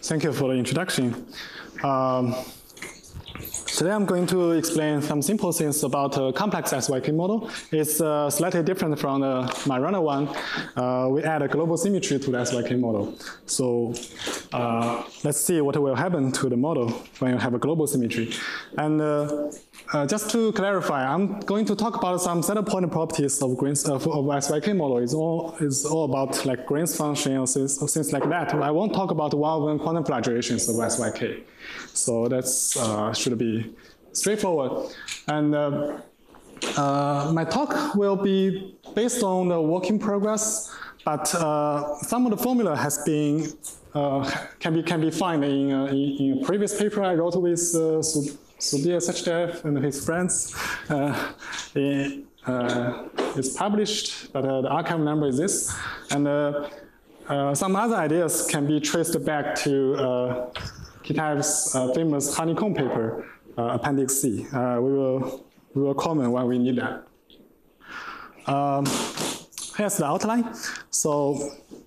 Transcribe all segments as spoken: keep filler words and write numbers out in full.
thank you for the introduction. Um, today I'm going to explain some simple things about a complex S Y K model. It's uh, slightly different from the Majorana one. Uh, we add a global symmetry to the S Y K model. So uh, let's see what will happen to the model when you have a global symmetry. And uh, Uh, just to clarify, I'm going to talk about some set point properties of Green's of, of S Y K model. It's all is all about like Green's function or things, or things like that. I won't talk about one-on-one quantum fluctuations of S Y K. So that's uh, should be straightforward. And uh, uh, my talk will be based on the work in progress, but uh, some of the formula has been uh, can be can be found in, uh, in in a previous paper I wrote with. Uh, Subir Sachdev and his friends. Uh, it, uh, it's published, but uh, the archive number is this. And uh, uh, some other ideas can be traced back to uh, Kitaev's uh, famous honeycomb paper, uh, Appendix C. Uh, we will we will comment when we need that. Um, here's the outline. So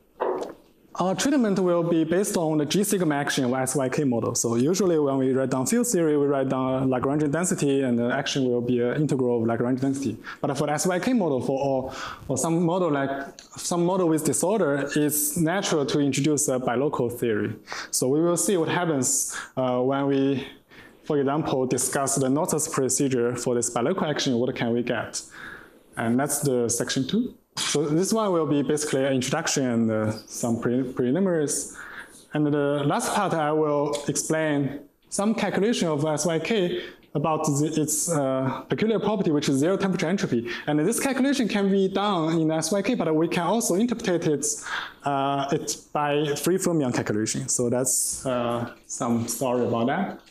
our treatment will be based on the G sigma action of S Y K model. So usually when we write down field theory, we write down Lagrangian density, and the action will be an integral of Lagrangian density. But for the S Y K model, for or, or some model like some model with disorder, it's natural to introduce a bilocal theory. So we will see what happens uh, when we, for example, discuss the Noether's procedure for this bilocal action. What can we get? And that's the section two. So this one will be basically an introduction and uh, some pre preliminaries. And the last part, I will explain some calculation of S Y K about the, its uh, peculiar property, which is zero temperature entropy. And this calculation can be done in S Y K, but we can also interpret it, uh, it by free fermion calculation. So that's uh, some story about that.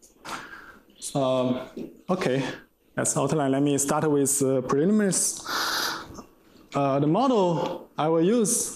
Um, okay, that's outline. Let me start with uh, preliminaries. Uh, the model I will use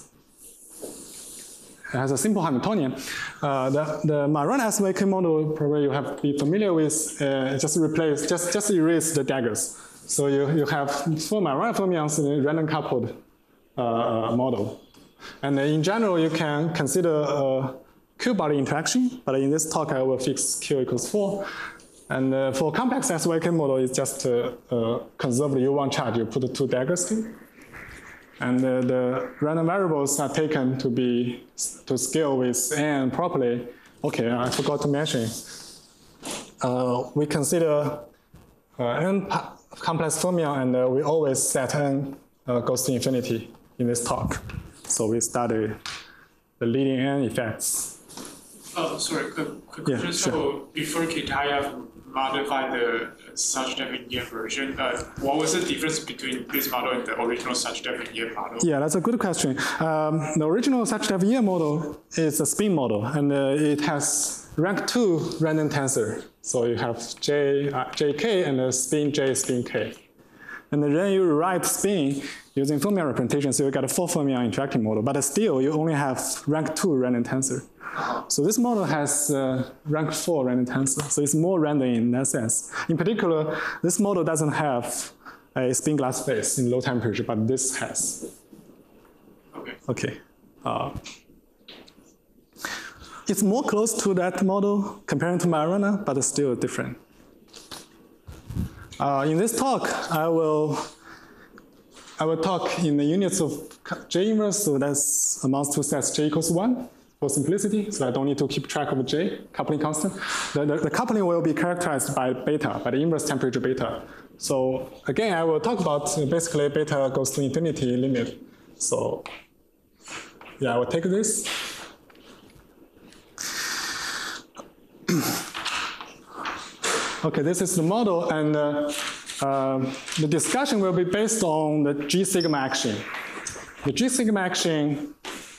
has a simple Hamiltonian. Uh, the the Majorana S Y K model, probably you have be familiar with. Uh, just replace, just just erase the daggers. So you you have four Majorana fermions in a random coupled uh, model, and in general you can consider a Q-body interaction. But in this talk I will fix Q equals four. And uh, for complex S Y K model, it's just uh, uh, conserve the U one charge. You put the two daggers in. And uh, the random variables are taken to be to scale with n properly. Okay, I forgot to mention. Uh, we consider uh, n complex fermion, and uh, we always set n uh, goes to infinity in this talk. So we study the leading n effects. Oh, sorry. Could, could yeah, you sure. So before Kitaev modified the Sachdev and Yin version, uh, what was the difference between this model and the original Sachdev and Yin model? Yeah, that's a good question. Um, the original Sachdev Yin model is a spin model, and uh, it has rank two random tensor. So you have J, uh, J K and a spin J, spin K. And then you write spin using fermion representation, so you get a four fermion interacting model. But still, you only have rank two random tensor. So this model has uh, rank four random tensor, so it's more random in that sense. In particular, this model doesn't have a spin glass phase in low temperature, but this has. Okay. Okay. Uh, it's more close to that model comparing to Majorana, but it's still different. Uh, in this talk, I will I will talk in the units of J inverse, so that's amounts to sets J equals one. For simplicity, so I don't need to keep track of J, coupling constant. The, the, the coupling will be characterized by beta, by the inverse temperature beta. So again, I will talk about uh, basically beta goes to infinity limit. So yeah, I will take this. Okay, this is the model, and uh, uh, the discussion will be based on the G sigma action. The G sigma action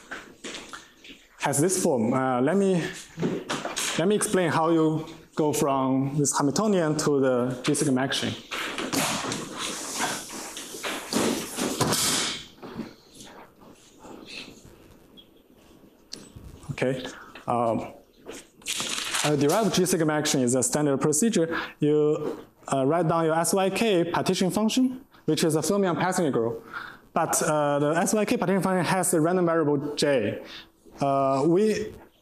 has this form. Uh, let me let me explain how you go from this Hamiltonian to the G sigma action. Okay. Um, a derived G sigma action is a standard procedure. You uh, write down your S Y K partition function, which is a fermion passing integral. But uh, the S Y K partition function has a random variable J. Uh, we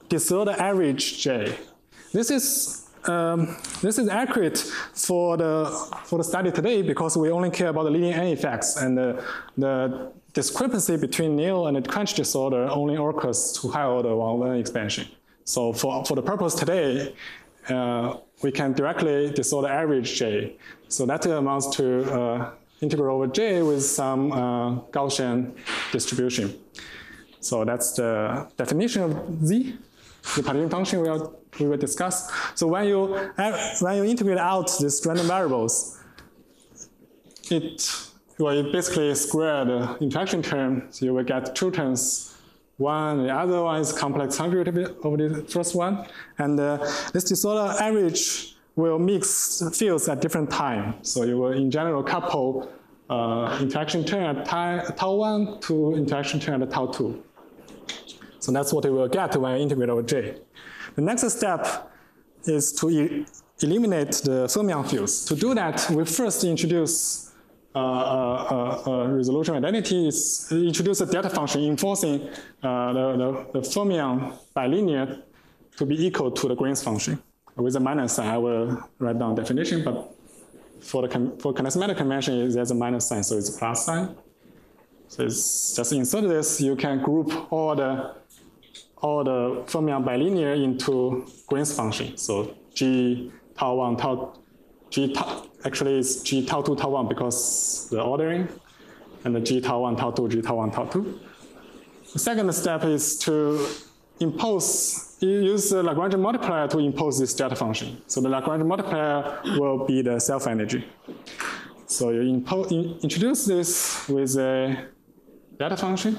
disorder average J. This is um, this is accurate for the for the study today because we only care about the leading end effects, and the, the discrepancy between nil and the quench disorder only occurs to higher order one over n expansion. So for for the purpose today, uh, we can directly disorder average J. So that amounts to uh, integral over J with some uh, Gaussian distribution. So that's the definition of Z, the partition function we will, we will discuss. So when you, when you integrate out these random variables, it, well, you basically square the interaction term, so you will get two terms. One, the other one is complex conjugate over the first one. And uh, this disorder average will mix fields at different times. So you will, in general, couple uh, interaction term at tau one to interaction term at tau two. So that's what we will get when you integrate over J. The next step is to e eliminate the fermion fields. To do that, we first introduce uh, a, a, a resolution identity, is introduce a delta function enforcing uh, the, the, the fermion bilinear to be equal to the Green's function. With a minus sign, I will write down definition, but for the for kinematic convention, there's a minus sign, so it's a plus sign. So it's just insert this, you can group all the all the fermion bilinear into Green's function. So G tau one, tau, G tau, actually it's G tau two, tau one because the ordering, and the G tau one, tau two, G tau one, tau two. The second step is to impose, you use the Lagrange multiplier to impose this delta function. So the Lagrange multiplier will be the self-energy. So you impose, in, introduce this with a delta function.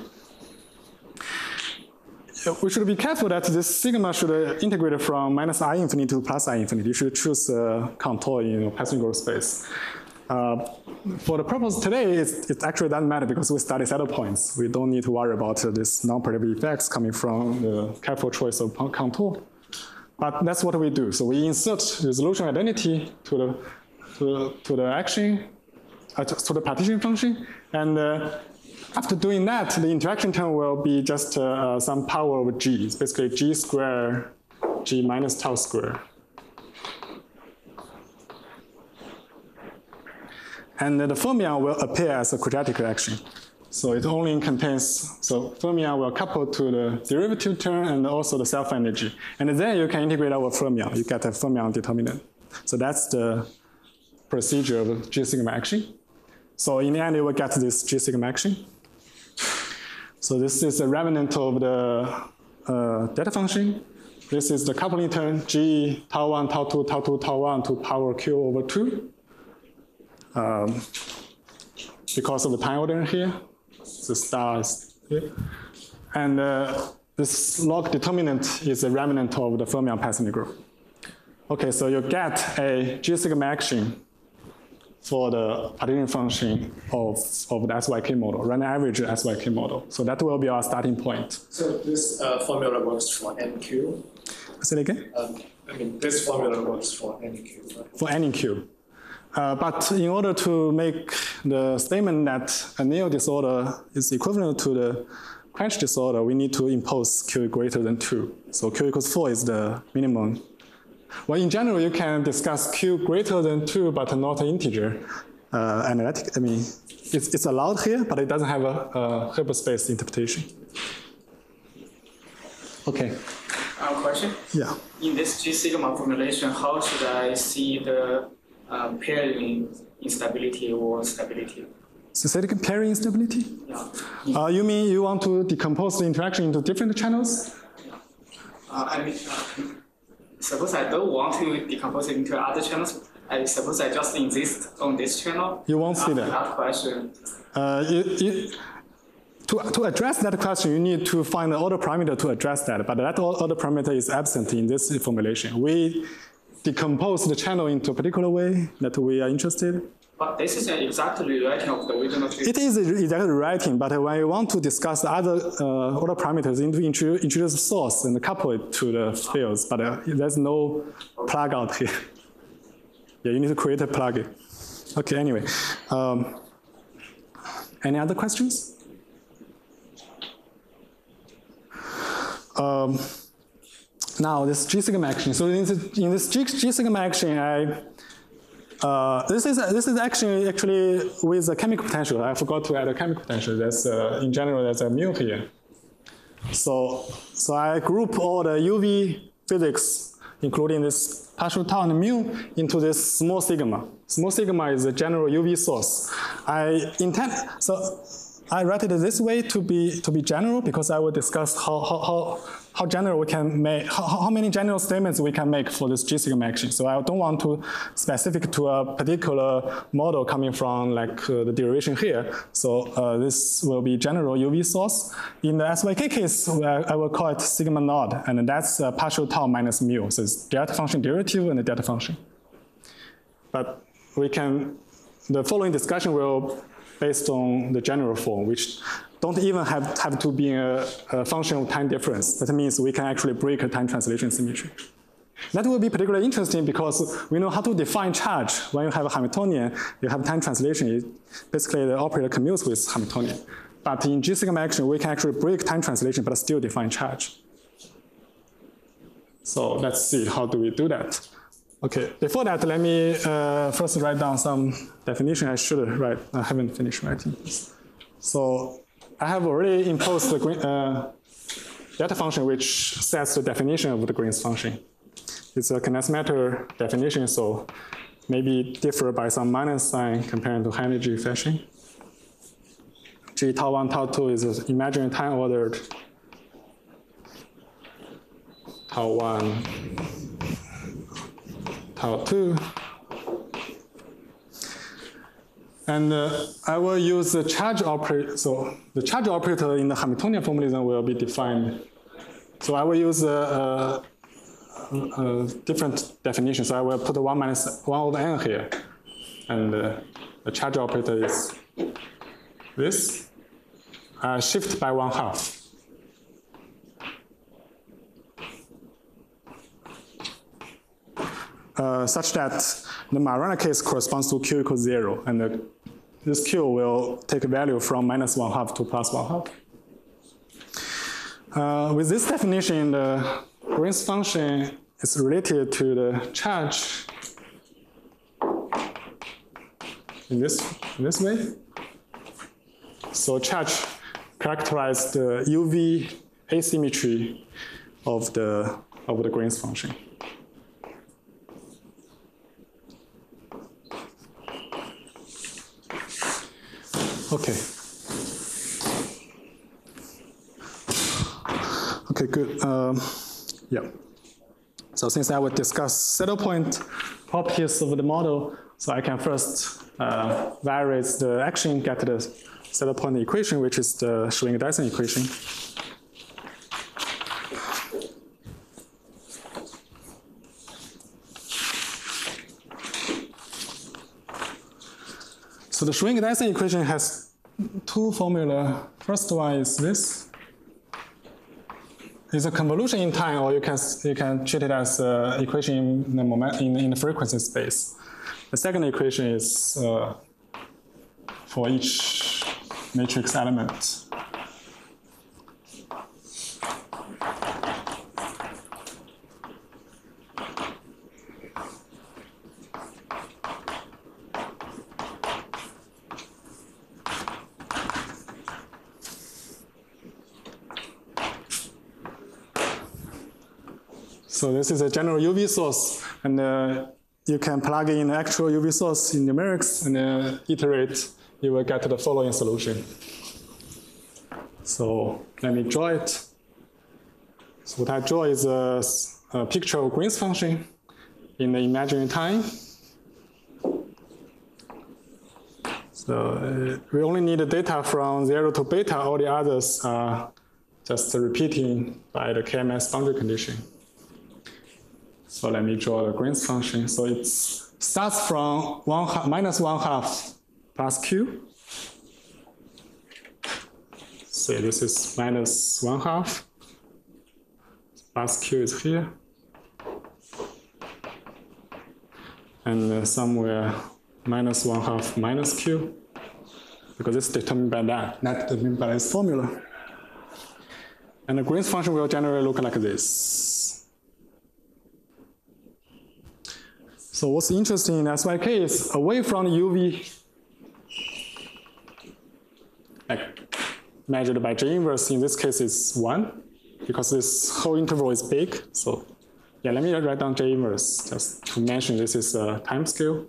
We should be careful that this sigma should integrate from minus I infinity to plus I infinity. You should choose a contour in Passenger space. Uh, for the purpose today, it's, it actually doesn't matter because we study saddle points. We don't need to worry about uh, this non-predictable effects coming from the careful choice of contour. But that's what we do. So we insert resolution identity to the, to, to the action, uh, to the partition function, and uh, after doing that, the interaction term will be just uh, some power of G. It's basically G squared, G minus tau squared. And the fermion will appear as a quadratic action. So it only contains, so fermion will couple to the derivative term and also the self-energy. And then you can integrate over fermion. You get a fermion determinant. So that's the procedure of G sigma action. So in the end, you will get this G sigma action. So this is a remnant of the uh, delta function. This is the coupling term G tau one, tau two, tau two, tau one to power Q over two. Um, because of the time order here, the star is here. And uh, this log determinant is a remnant of the fermion passing group. Okay, so you get a G sigma action for the partition function of, of the S Y K model, random average S Y K model. So that will be our starting point. So this uh, formula works for N Q? Say it again? Um, I mean, this formula works for N Q, right? For N Q. Uh, but in order to make the statement that a neo disorder is equivalent to the quench disorder, we need to impose Q greater than two. So Q equals four is the minimum. Well, in general, you can discuss Q greater than two, but not an integer. Uh, analytic, I mean, it's, it's allowed here, but it doesn't have a, a Hilbert space interpretation. Okay. Uh, question? Yeah. In this G sigma formulation, how should I see the uh, pairing instability or stability? So say again, pairing instability? Yeah. Uh, you mean you want to decompose the interaction into different channels? Yeah. Uh, I mean, uh, suppose I don't want to decompose it into other channels. I suppose I just insist on this channel. You won't see that. That question. Uh, you, you, to, to address that question, you need to find the order parameter to address that, but that order parameter is absent in this formulation. We decompose the channel into a particular way that we are interested in. But this is an exact rewriting of the original treatment. It is exactly rewriting, but when you want to discuss other uh, order parameters, you need to introduce the source and couple it to the fields, but uh, there's no plug out here. Yeah, you need to create a plugin. Okay, anyway. Um, any other questions? Um, now this G sigma action. So in this, in this G, G sigma action, I uh, this is this is actually actually with a chemical potential. I forgot to add a chemical potential. That's uh, in general there's a mu here. So so I group all the U V physics, including this partial tau and mu, into this small sigma. Small sigma is a general U V source. I intend so. I write it this way to be to be general because I will discuss how how how, how general we can make how, how many general statements we can make for this G sigma action. So I don't want to specific to a particular model coming from like uh, the derivation here. So uh, this will be general U V source. In the S Y K case, I will call it sigma naught, and that's uh, partial tau minus mu. So it's delta function derivative and the delta function. But we can the following discussion will based on the general form, which don't even have, have to be a, a function of time difference. That means we can actually break a time translation symmetry. That will be particularly interesting because we know how to define charge. When you have a Hamiltonian, you have time translation. Basically, the operator commutes with Hamiltonian. But in G sigma action, we can actually break time translation but still define charge. So let's see, how do we do that? Okay, before that, let me uh, first write down some definition I should write. I haven't finished writing this. So I have already imposed the green, uh, delta function which sets the definition of the Green's function. It's a Knaus matter definition, so maybe differ by some minus sign compared to Heine-G fashion. G tau one, tau two is an imaginary time ordered tau one, tau two. And uh, I will use the charge operator. So the charge operator in the Hamiltonian formalism will be defined. So I will use a, a, a different definition. So I will put one minus one over n here. And uh, the charge operator is this. Uh, shift by one half. Uh, such that the Majorana case corresponds to Q equals zero, and the, this Q will take a value from minus one half to plus one half. Uh, with this definition, the Green's function is related to the charge in this, in this way. So charge characterizes the U V asymmetry of the, of the Green's function. Okay. Okay, good. Um, yeah. So since I will discuss saddle point properties of the model, so I can first uh, vary the action, get the saddle point equation, which is the Schwinger-Dyson equation. So the Schwinger-Dyson equation has two formula. First one is this. It's a convolution in time, or you can you can treat it as an equation in the moment in, in the frequency space. The second equation is uh, for each matrix element. So this is a general U V source, and uh, you can plug in the actual U V source in numerics and uh, iterate, you will get the following solution. So let me draw it. So what I draw is a, a picture of Green's function in the imaginary time. So uh, we only need the data from zero to beta, all the others are just repeating by the K M S boundary condition. So let me draw the Green's function. So it starts from one half, minus one half plus Q. So this is minus one half. Plus Q is here. And uh, somewhere minus one half minus Q. Because it's determined by that, not determined by this formula. And the Green's function will generally look like this. So what's interesting in S Y K is away from U V, like measured by J inverse, in this case is one, because this whole interval is big. So yeah, let me write down J inverse just to mention this is a time scale.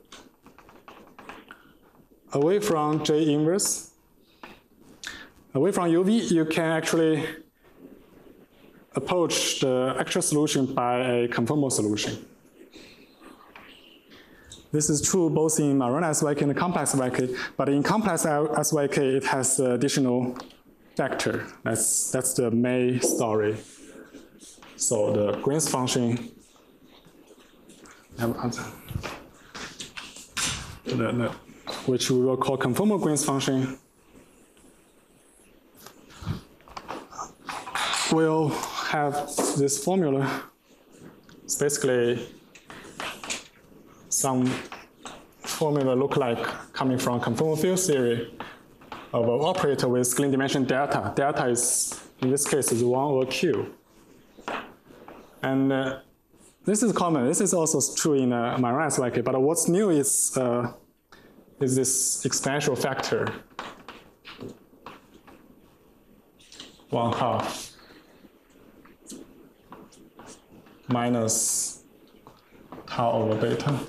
Away from J inverse, away from U V, you can actually approach the actual solution by a conformal solution. This is true both in Majorana S Y K and the complex S Y K, but in complex S Y K, it has additional factor. That's, that's the main story. So the Green's function, the, the, which we will call conformal Green's function, will have this formula. It's basically some formula look like coming from conformal field theory of an operator with scaling dimension delta. Delta is, in this case, is one over Q. And uh, this is common. This is also true in uh, Majorana S Y K, but what's new is, uh, is this exponential factor, one half minus tau over beta.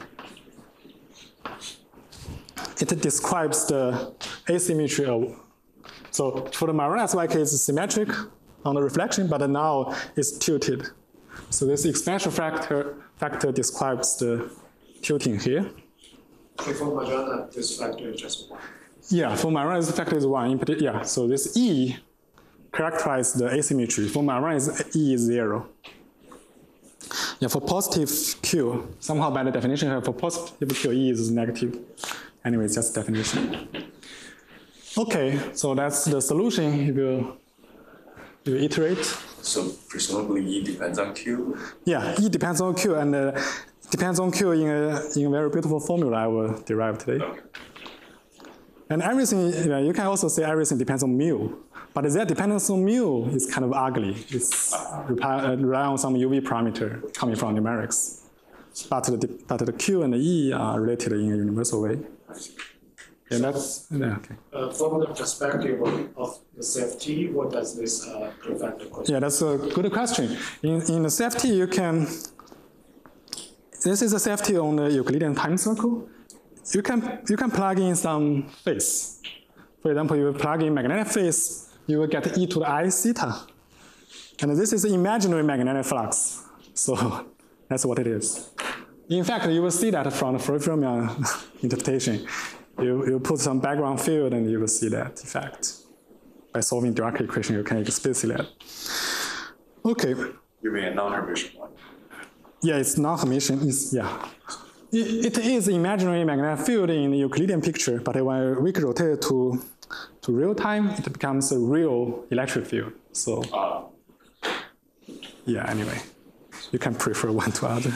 It describes the asymmetry of, so for the Majorana S Y K it's symmetric on the reflection, but now it's tilted. So this exponential factor factor describes the tilting here. Okay, for Majorana, this factor is just one. Yeah, for Majorana this factor is one. In particular, yeah, so this E characterizes the asymmetry. For Majorana, E is zero. Yeah, for positive Q, somehow by the definition here, for positive Q, E is negative. Anyway, it's just definition. Okay, so that's the solution if you, if you iterate. So presumably E depends on Q? Yeah, E depends on Q, and uh, depends on Q in a, in a very beautiful formula I will derive today. Okay. And everything, you know, you can also say everything depends on mu. But that dependence on mu is kind of ugly. It's rely, uh, rely on some U V parameter coming from numerics. But the, but the Q and the E are related in a universal way. And that's, yeah, okay. Uh, from the perspective of, of the C F T, what does this uh, prefactor question? Yeah, that's a good question. In, in the C F T, you can, this is a C F T on the Euclidean time circle. You can, you can plug in some phase. For example, you plug in magnetic phase, you will get e to the I theta. And this is imaginary magnetic flux. So that's what it is. In fact, you will see that from the Fermi-Fermion interpretation. You, you put some background field and you will see that effect. By solving Dirac equation, you can explicit that. Okay. You mean a non-Hermitian one? Yeah, it's non-Hermitian. It's, yeah. It, it is imaginary magnetic field in the Euclidean picture, but when we rotate it to, to real time, it becomes a real electric field. So, Uh, yeah, anyway, you can prefer one to other.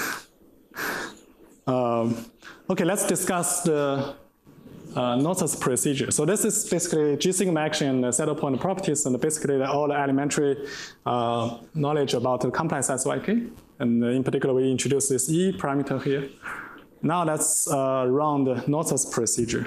Um, okay, let's discuss the uh, Knotz's procedure. So this is basically G sigma action and the saddle point properties, and basically all the elementary uh, knowledge about the complex S Y K. And in particular, we introduce this E parameter here. Now let's uh, run the Knotz's procedure.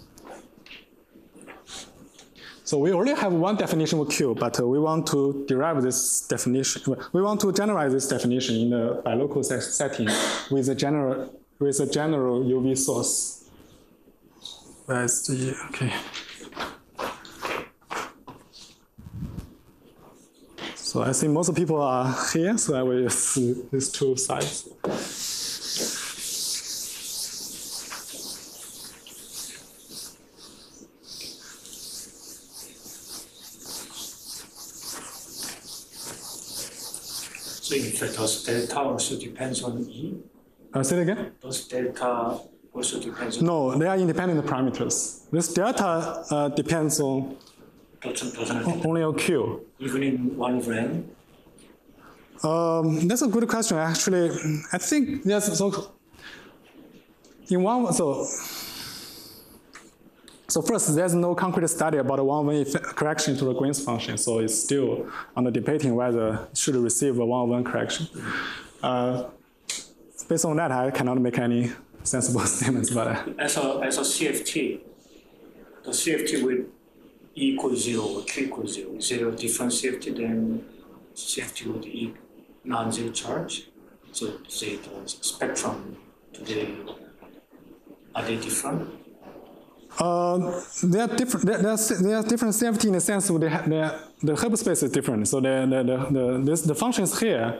So we already have one definition of Q, but uh, we want to derive this definition. We want to generalize this definition in a bilocal set setting with a general with a general U V source. Where's the okay? So I think most people are here, so I will use these two sides. So in fact, does delta also depends on E? Uh, say it again? Does delta also depends on No, they are independent parameters. This delta uh, depends on doesn't, doesn't depend only on Q. even in one over n? Um, that's a good question. Actually, I think yes. So in one, so so first, there's no concrete study about a one-one correction to the Green's function. So it's still under debating whether it should receive a one-one correction. Uh, based on that, I cannot make any sensible statements about it. As a, as a C F T, the C F T with E equals zero or Q equals zero, is there a different C F T than C F T with E non-zero charge? So say the spectrum today, are they different? Um, they are different. They are, they are different C F T in the sense that they ha they are, the hyperspace is different. So the the the the, this, the functions here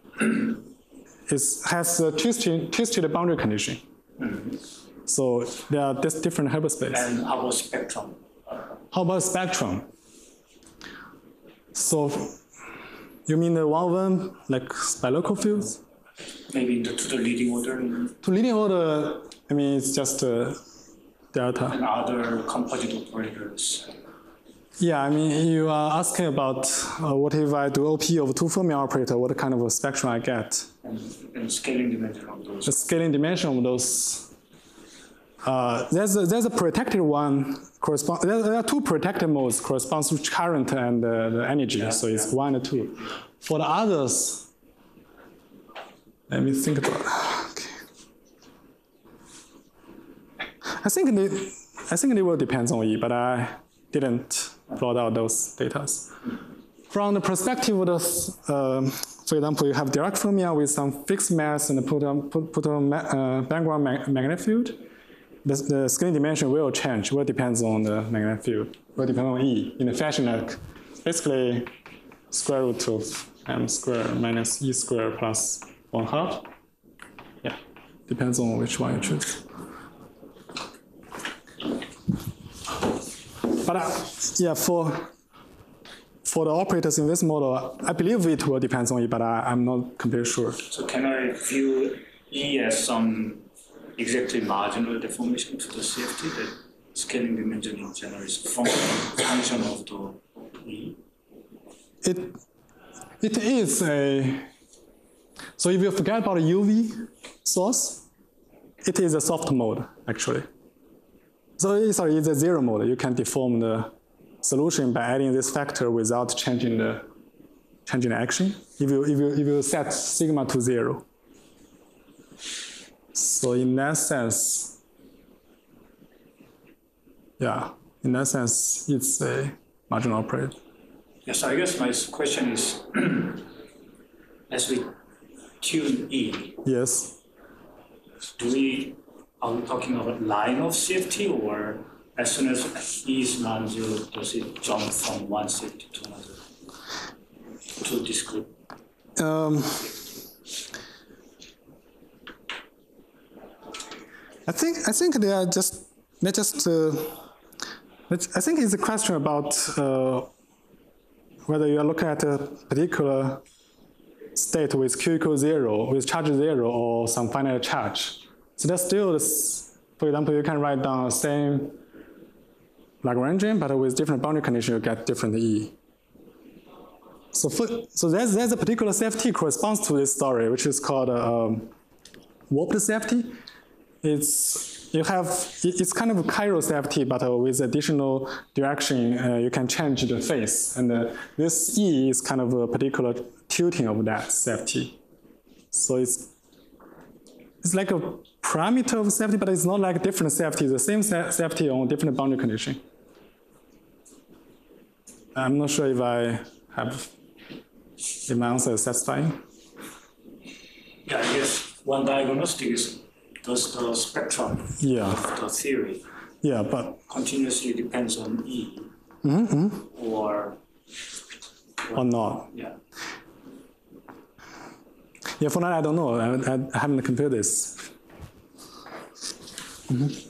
is has a twisted twisted boundary condition. Mm-hmm. So they are this different hyperspace. And how about spectrum? How about spectrum? So you mean the one of them like bilocal fields? Maybe the, to the leading order. To leading order, I mean it's just uh, delta. And other composite operators. Yeah, I mean, you are asking about uh, what if I do O P over two Fermi operator, what kind of a spectrum I get? And, and scaling dimension of those. The scaling dimension of those. Uh, there's, a, there's a protected one, correspond, there, there are two protected modes, corresponds to current and uh, the energy, yeah, so it's yeah. one and two. For the others, let me think about it. Okay. I think they, I think they will depend on E, but I didn't plot out those data. From the perspective of those, um, for example, you have direct fermion with some fixed mass and put on put, put on uh, background mag magnetic field. The, the scaling dimension will change. Will depends on the magnetic field. Will depend on E in a fashion like basically square root of m squared minus e squared plus one half. Yeah, depends on which one you choose. But uh, yeah, for for the operators in this model, I believe it will depend on E, but I, I'm not completely sure. So can I view E as some exactly marginal deformation to the C F T, that scaling dimension in general is a function of the E? It, it is a, so if you forget about a U V source, it is a soft mode, actually. So sorry, it's a zero mode. You can deform the solution by adding this factor without changing the changing the action. If you if you if you set sigma to zero. So in that sense, yeah, in that sense, it's a marginal operator. Yes, I guess my question is, as we tune E. Yes. Do we? Are we talking about line of C F T, or as soon as E is non-zero, does it jump from one C F T to another, to discrete? Um, I think I think they are just they just. Uh, I think it's a question about uh, whether you are looking at a particular state with Q equals zero, with charge zero, or some finite charge. So that's still, this, for example, you can write down the same Lagrangian, but with different boundary condition, you get different E. So, for, so there's, there's a particular C F T corresponds to this story, which is called um, warped C F T. It's, you have, it's kind of a chiral C F T, but uh, with additional direction, uh, you can change the phase. And uh, this E is kind of a particular tilting of that C F T. So it's, it's like a parameter of C F T, but it's not like different C F T, the same C F T on different boundary condition. I'm not sure if I have, if my answer is satisfying. Yeah, I guess one diagnostic is, does the spectrum yeah. of the theory yeah, but continuously depends on E, mm-hmm. or, or not? Yeah. Yeah, for now I don't know. I, I haven't computed this. Mm-hmm.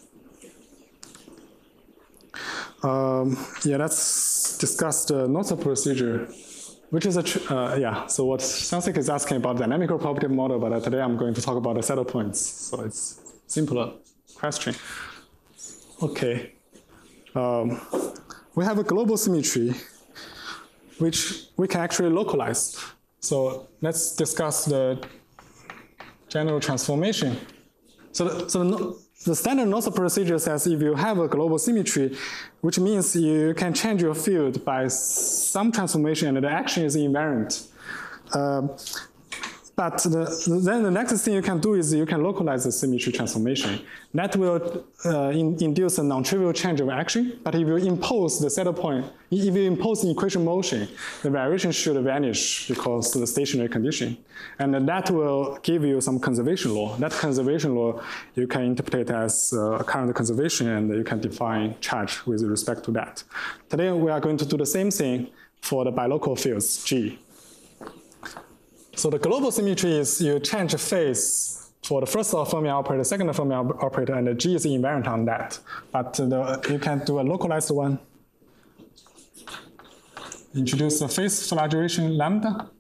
um, yeah, let's discuss the Noether procedure, which is a tr uh, yeah. So what Sansik is asking about dynamical property model, but uh, today I'm going to talk about the saddle points. So it's simpler question. Okay, um, we have a global symmetry, which we can actually localize. So let's discuss the general transformation. So the, so the, the standard Noether procedure says if you have a global symmetry, which means you can change your field by some transformation and the action is invariant. Uh, but the, then the next thing you can do is you can localize the symmetry transformation. That will uh, in, induce a non-trivial change of action, but if you impose the settle point, if you impose the equation motion, the variation should vanish because of the stationary condition. And that will give you some conservation law. That conservation law you can interpret as uh, current conservation, and you can define charge with respect to that. Today we are going to do the same thing for the bilocal fields, G. So the global symmetry is you change phase for the first Fermi operator, second Fermi operator, and the G is invariant on that. But the, you can do a localized one. Introduce the phase flagellation lambda.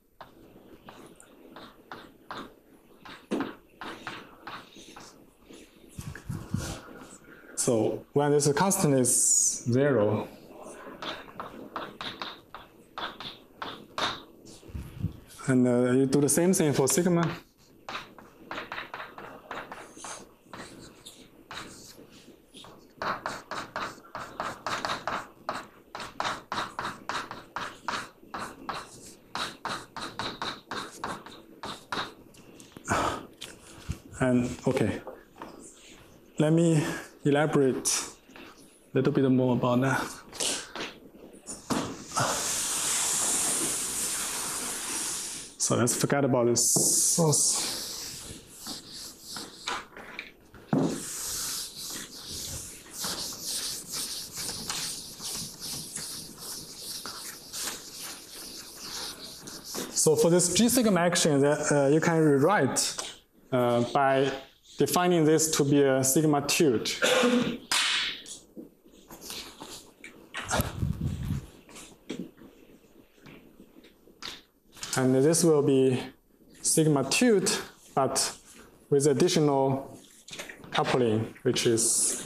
So when this constant is zero, and uh, you do the same thing for sigma. And okay, let me elaborate a little bit more about that. So let's forget about this source. So for this G sigma action, that uh, you can rewrite uh, by defining this to be a sigma tilde. And this will be sigma tilde, but with additional coupling, which is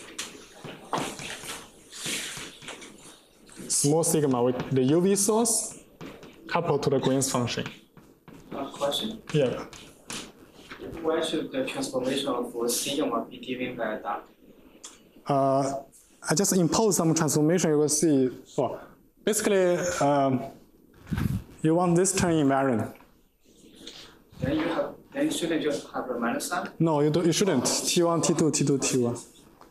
small sigma with the U V source coupled to the Green's function. Uh, question? Yeah. Why should the transformation of sigma be given by that? Uh, I just impose some transformation. You will see. Well, basically, um, you want this term invariant. Then you have. Then you shouldn't just have a minus sign. No, you do, you shouldn't. T one, T two, T two, T one.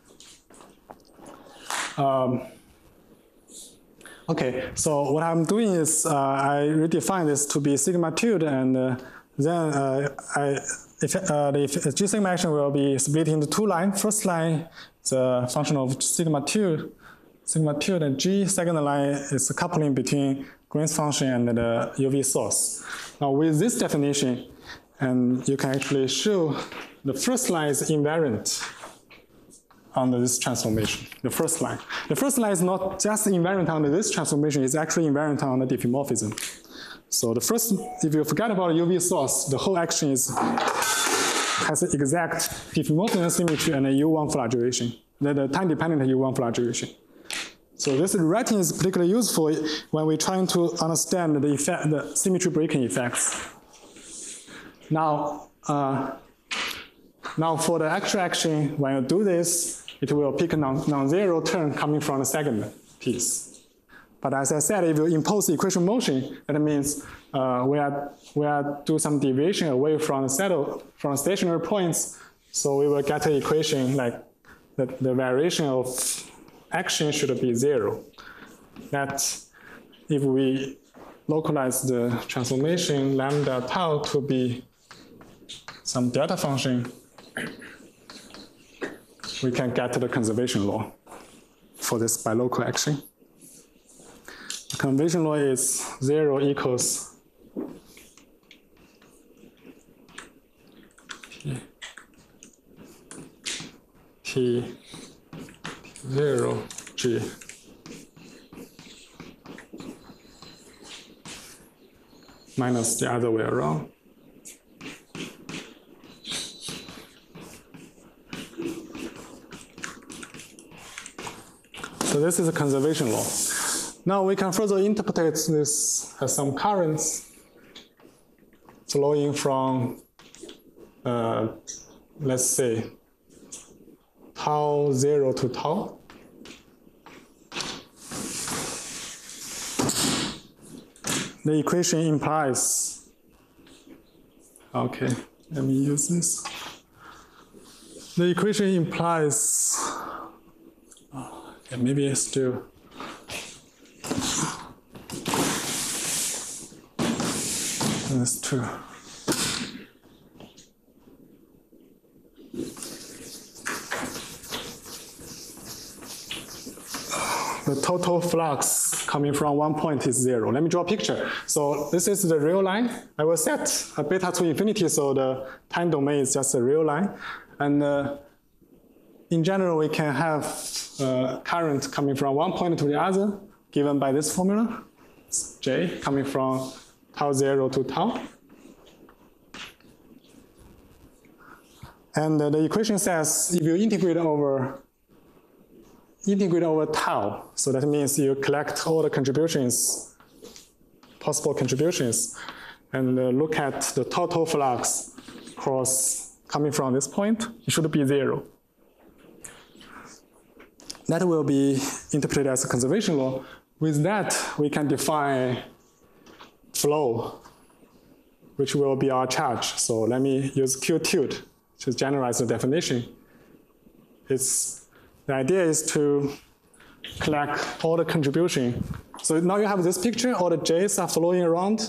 Um, okay, so what I'm doing is uh, I redefine this to be sigma tilde, and uh, then uh, I if, uh, the G sigma action will be split into two lines. First line is a function of sigma tilde, sigma tilde and G. Second line is a coupling between Green's function and the U V source. Now with this definition, and you can actually show the first line is invariant under this transformation, the first line. The first line is not just invariant under this transformation, it's actually invariant on the diffeomorphism. So the first, if you forget about U V source, the whole action is, has an exact diffeomorphism symmetry and a U one flagellation, the, the time-dependent U one flagellation. So this writing is particularly useful when we're trying to understand the effect, the symmetry breaking effects. Now, uh, now for the actual action, when you do this, it will pick a non, non-zero term coming from the second piece. But as I said, if you impose the equation motion, that means uh, we are we are do some deviation away from the settle from stationary points. So we will get an equation like the, the variation of action should be zero. That if we localize the transformation lambda tau to be some delta function, we can get the conservation law for this bilocal action. The conservation law is zero equals T, T zero G minus the other way around. So this is a conservation law. Now we can further interpret this as some currents flowing from, uh, let's say, tau zero to tau. The equation implies Okay, let me use this. The equation implies, oh, yeah, maybe it's still, that's true. The total flux coming from one point is zero. Let me draw a picture. So this is the real line. I will set a beta to infinity, so the time domain is just a real line. And uh, in general, we can have uh, current coming from one point to the other, given by this formula. It's J coming from tau zero to tau. And uh, the equation says if you integrate over integrate over tau, so that means you collect all the contributions, possible contributions, and uh, look at the total flux cross coming from this point, it should be zero. That will be interpreted as a conservation law. With that, we can define flow, which will be our charge. So let me use Q tilde to generalize the definition. It's The idea is to collect all the contribution. So now you have this picture, all the J's are flowing around.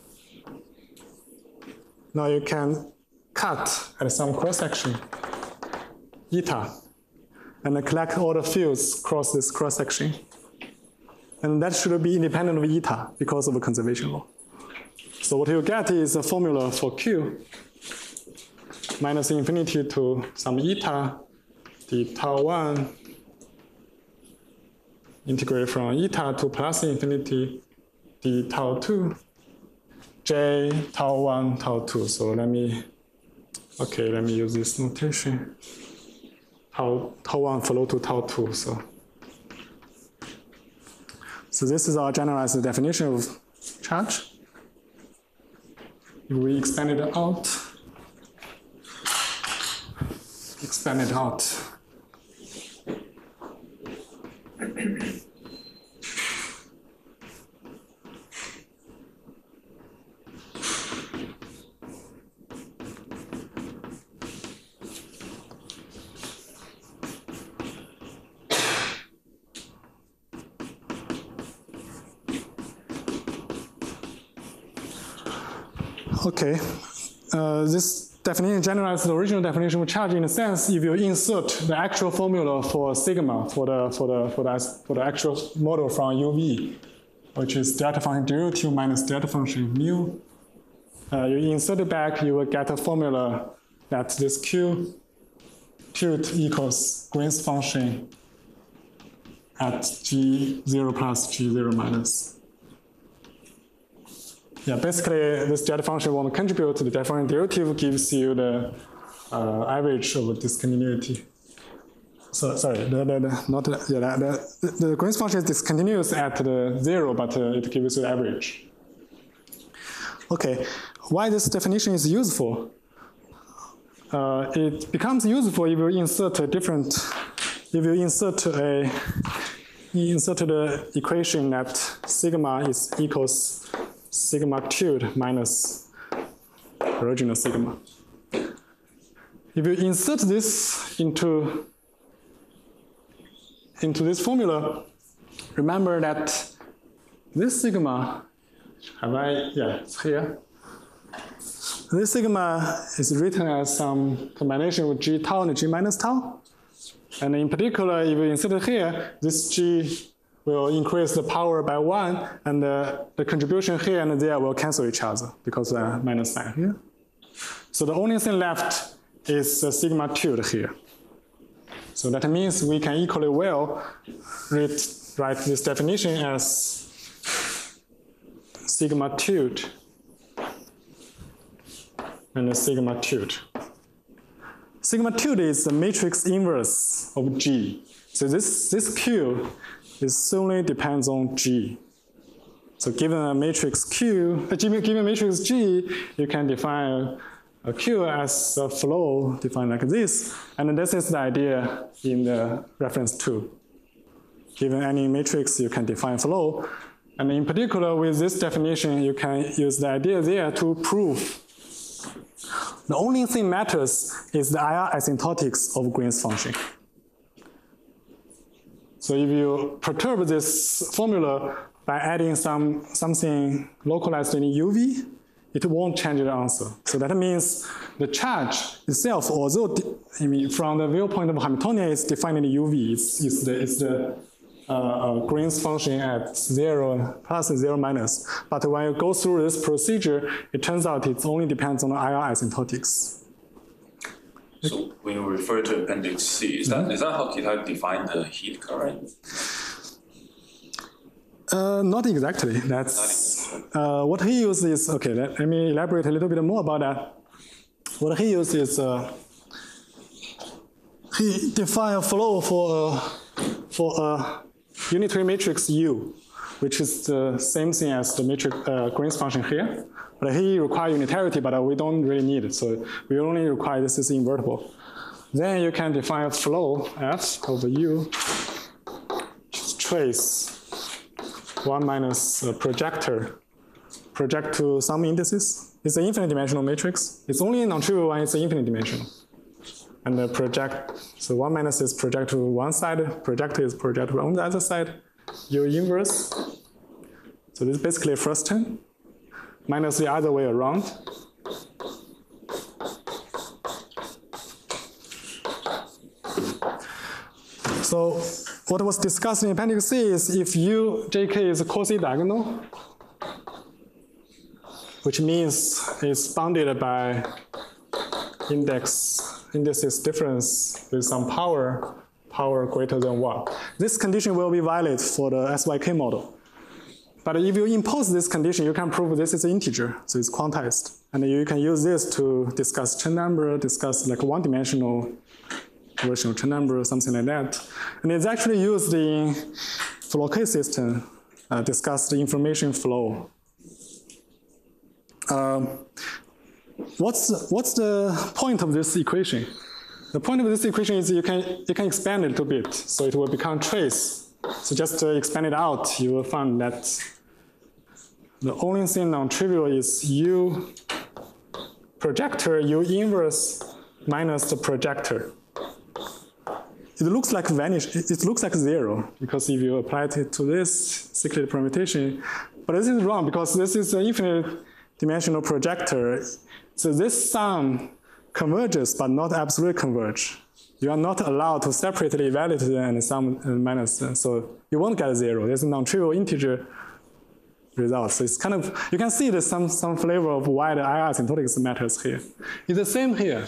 Now you can cut at some cross-section, eta, and then collect all the fields across this cross-section. And that should be independent of eta because of a conservation law. So what you get is a formula for Q, minus infinity to some eta, the tau one integrated from eta to plus infinity d tau two, j tau one, tau two. So let me, okay, let me use this notation. Tau, tau one flow to tau two. So, so this is our generalized definition of charge. If we expand it out, expand it out. Okay, uh, this definition generalizes the original definition of charge in a sense if you insert the actual formula for sigma for the for the for the for the actual model from U V, which is delta function derivative minus delta function mu. Uh, you insert it back, you will get a formula that this Q tilde equals Green's function at G zero plus G zero minus. Yeah, basically, this delta function won't contribute to the delta function derivative gives you the uh, average of discontinuity. So sorry, the, the, the, not the, yeah, the, the, the Green's function is discontinuous at the zero, but uh, it gives you the average. Okay, why this definition is useful? Uh, it becomes useful if you insert a different, if you insert a, you insert the equation that sigma is equals sigma tilde minus original sigma. If you insert this into, into this formula, remember that this sigma, have I, yeah, it's here. This sigma is written as some combination with g tau and g minus tau. And in particular, if you insert it here, this g will increase the power by one, and the, the contribution here and there will cancel each other because of the minus sign here. So the only thing left is the sigma tilde here. So that means we can equally well write, write this definition as sigma tilde and the sigma tilde. Sigma tilde is the matrix inverse of G. So this, this Q is solely depends on G. So given a matrix Q, uh, given a matrix G, you can define a Q as a flow defined like this. And this is the idea in the reference two. Given any matrix, you can define flow. And in particular, with this definition, you can use the idea there to prove The only thing matters is the I R asymptotics of Green's function. So if you perturb this formula by adding some something localized in U V, it won't change the answer. So that means the charge itself, although I mean, from the viewpoint of Hamiltonian, it's defined in U V. It's, it's the, it's the uh, uh, Green's function at zero plus zero minus. But when you go through this procedure, it turns out it only depends on the I R asymptotics. So when you refer to appendix C, is that, is that how Kita defined the heat current? Uh, not exactly. That's uh, what he uses is okay. Let, let me elaborate a little bit more about that. What he uses is uh, he defined a flow for uh, for a unitary matrix U, which is the same thing as the matrix uh, Green's function here. But he requires unitarity, but we don't really need it. So we only require this is invertible. Then you can define a flow F over U, which is trace one minus a projector, project to some indices. It's an infinite dimensional matrix. It's only non-trivial one, it's infinite dimensional. And the project, so one minus is project to one side, project is project on the other side, U inverse. So this is basically first term, minus the other way around. So what was discussed in appendix C is if U, J K is quasi-diagonal, which means it's bounded by index, indices difference with some power, power greater than one. This condition will be valid for the S Y K model. But if you impose this condition, you can prove this is an integer, so it's quantized. And you can use this to discuss Chen number, discuss like one-dimensional version of Chen number, something like that. And it's actually used in Floquet system, uh, discuss the information flow. Um, what's, what's the point of this equation? The point of this equation is you can, you can expand it a little bit, so it will become trace. So just uh, expand it out, you will find that the only thing non-trivial is U projector, U inverse minus the projector. It looks like vanish, it looks like zero, because if you apply it to this cyclic permutation, but this is wrong because this is an infinite dimensional projector. So this sum converges but not absolutely converge. You are not allowed to separately evaluate them and sum and minus them. So you won't get a zero. There's a non-trivial integer result. So it's kind of, you can see there's some, some flavor of why the I R asymptotics matters here. It's the same here.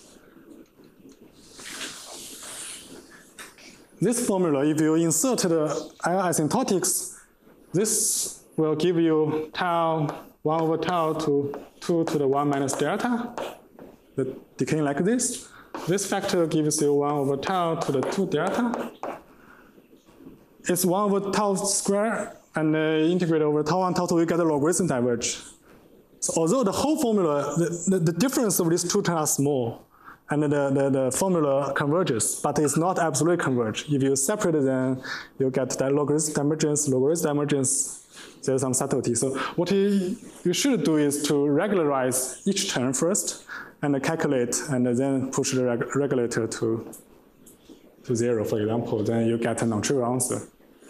This formula, if you insert the I R asymptotics, this will give you tau, one over tau to two to the one minus delta, the decaying like this. This factor gives you one over tau to the two delta. It's one over tau square, and uh, integrate over tau one, tau two, you get a logarithm diverge. So although the whole formula, the, the, the difference of these two terms are small, and the, the, the formula converges, but it's not absolutely converge. If you separate them, you get that logarithm divergence, logarithm divergence, there's some subtlety. So what you, you should do is to regularize each term first, and calculate, and then push the reg regulator to, to zero, for example, then you get a non-trivial answer.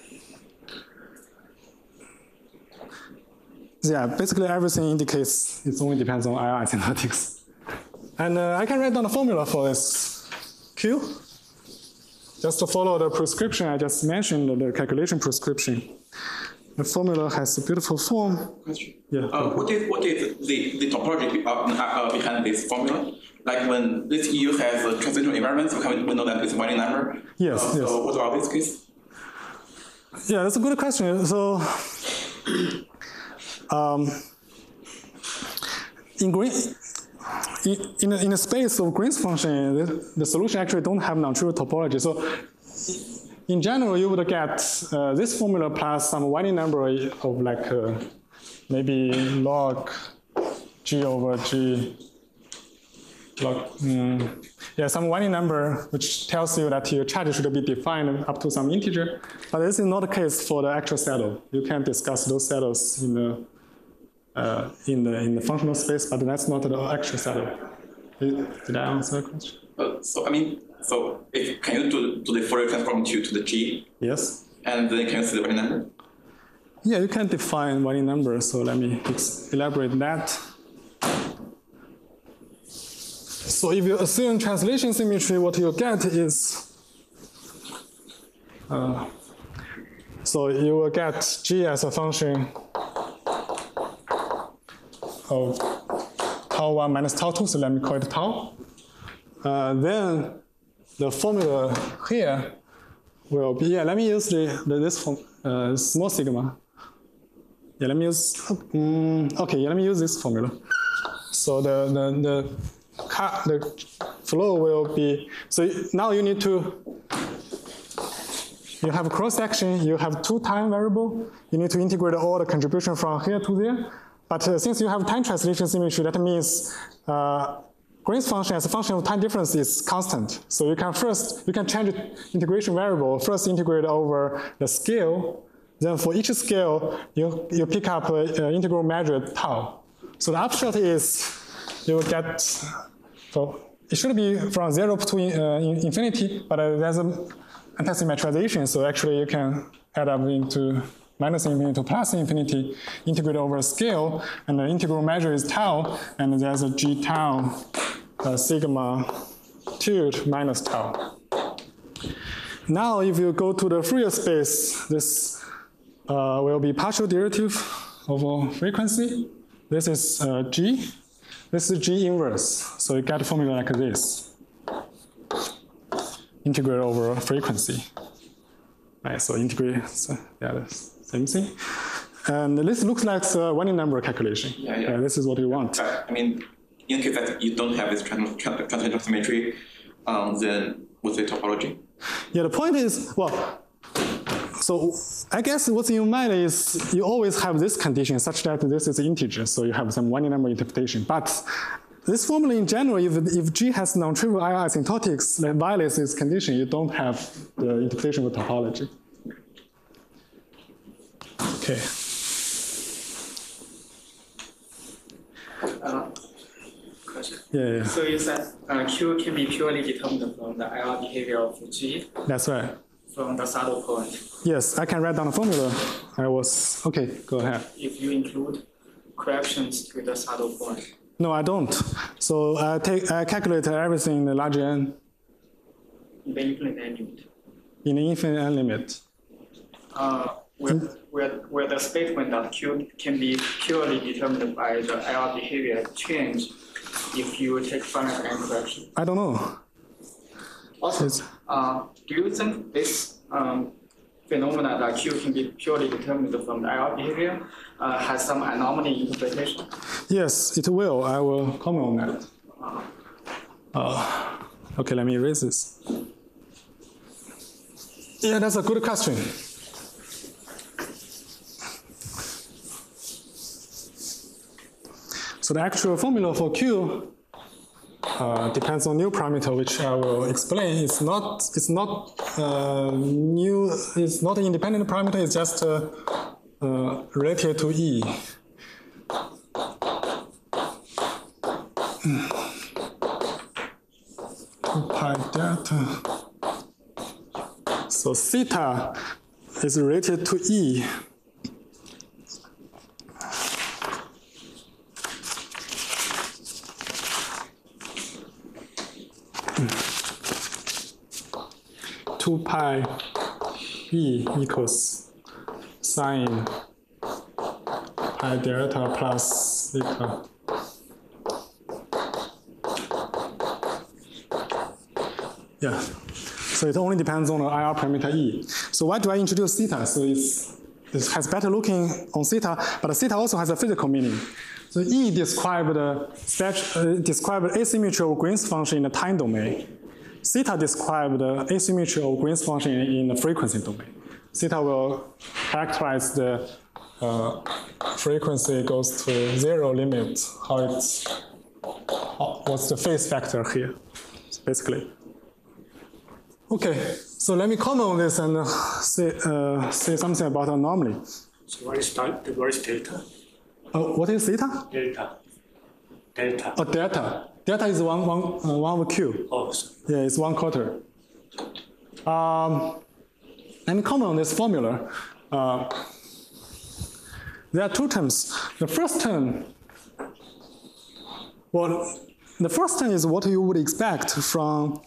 Yeah, basically everything indicates it only depends on I R asymptotics. And uh, I can write down the formula for this Q. Just to follow the prescription I just mentioned, the calculation prescription. The formula has a beautiful form. Question. Yeah. Uh, what is what is the, the topology uh, behind this formula? Like when this U has a transitional environment, we, can, we know that it's one number. Yes. Uh, yes. So what are these cases? Yeah, that's a good question. So, um, in green. In, in, a, in a space of Green's function, the, the solution actually don't have non-trivial topology. So in general, you would get uh, this formula plus some Winding number of like uh, maybe log G over G, log, um, yeah, some Winding number which tells you that your charge should be defined up to some integer. But this is not the case for the actual saddle. You can discuss those saddles in the uh, in the in the functional space, but that's not the actual setup. Did, did I answer the question? Uh, so I mean, so if can you do, do the Fourier transform to to the G? Yes. And then can you see the Wanian number? Yeah, you can define Wanian number. So let me ex elaborate that. So if you assume translation symmetry, what you get is. Uh, so you will get G as a function of tau one minus tau two, so let me call it tau. Uh, then the formula here will be, yeah, let me use the, the this form, uh, small sigma. Yeah, let me use, um, okay, yeah, let me use this formula. So the, the, the, car, the flow will be, so now you need to, you have a cross section, you have two time variable, you need to integrate all the contribution from here to there. But uh, since you have time translation symmetry, that means uh, Green's function as a function of time difference is constant. So you can first, you can change the integration variable, first integrate over the scale, then for each scale, you, you pick up an integral measure tau. So the upshot is you will get, so it should be from zero to uh, infinity, but uh, there's a anti-symmetrization, so actually you can add up into minus infinity to plus infinity, integrate over a scale, and the integral measure is tau, and there's a g tau uh, sigma tilde minus tau. Now if you go to the Fourier space, this uh, will be partial derivative over frequency. This is uh, g. This is g inverse, so you get a formula like this. Integrate over frequency. Right, so integrate, so yeah, the same thing. And this looks like a Wanian number calculation. Yeah, yeah. Uh, this is what you want. Uh, I mean, in case that you don't have this trans trans translation symmetry, um, then what's the topology? Yeah, the point is, well, so I guess what's in your mind is you always have this condition such that this is an integer, so you have some Wanian number interpretation. But this formula in general, if, if G has non-trivial I R asymptotics that violates this condition, you don't have the interpretation of the topology. Okay. Uh, question. Yeah, yeah. So you said uh, Q can be purely determined from the I R behavior of G That's right. from the saddle point. Yes, I can write down the formula. I was, okay, go ahead. If you include corrections to the saddle point. No, I don't. So I take I calculate everything in the large n In the infinite n limit. in the infinite n limit. Uh, where, where, where the statement that Q can be purely determined by the I R behavior change if you take finite n correction. I don't know. Also, It's, uh, do you think this um, phenomena that Q can be purely determined from the I R behavior uh, has some anomaly interpretation? yes, it will. I will comment on that. Uh, okay, let me erase this. Yeah, that's a good question. So the actual formula for Q uh, depends on new parameter, which I will explain. It's not. It's not uh, new. It's not an independent parameter. It's just uh, uh, related to E. two pi delta. So theta is related to E. two pi E equals sine pi delta plus theta. Yeah, so it only depends on the I R parameter E. So why do I introduce theta? So it's, it has better looking on theta, but theta also has a physical meaning. So E described the uh, described asymmetry of Green's function in the time domain. Theta described the asymmetry of Green's function in, in the frequency domain. Theta will characterize the uh, frequency goes to zero limit, how it's, how, what's the phase factor here, basically. Okay, so let me comment on this and uh, say, uh, say something about anomaly. So what is, what is delta? Oh, what is theta? Delta. Delta. Oh, delta. Delta is one, one, uh, one of Q. Oh, so Yeah, it's one quarter. Um, let me comment on this formula. Uh, there are two terms. The first term, well, the first term is what you would expect from